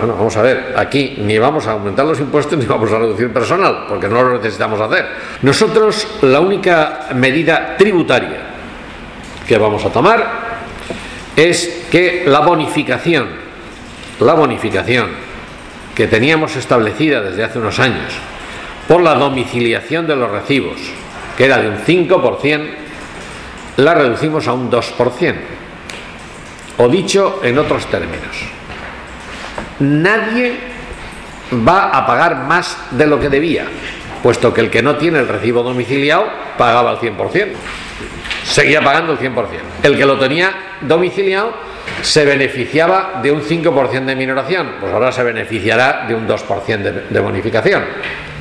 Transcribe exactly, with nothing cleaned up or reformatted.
Bueno, vamos a ver, aquí ni vamos a aumentar los impuestos ni vamos a reducir personal, porque no lo necesitamos hacer. Nosotros, la única medida tributaria que vamos a tomar es que la bonificación, la bonificación que teníamos establecida desde hace unos años por la domiciliación de los recibos, que era de un cinco por ciento, la reducimos a un dos por ciento. O dicho en otros términos, nadie va a pagar más de lo que debía, puesto que el que no tiene el recibo domiciliado pagaba el cien por ciento, seguía pagando el cien por ciento. El que lo tenía domiciliado se beneficiaba de un cinco por ciento de minoración, pues ahora se beneficiará de un dos por ciento de, de bonificación.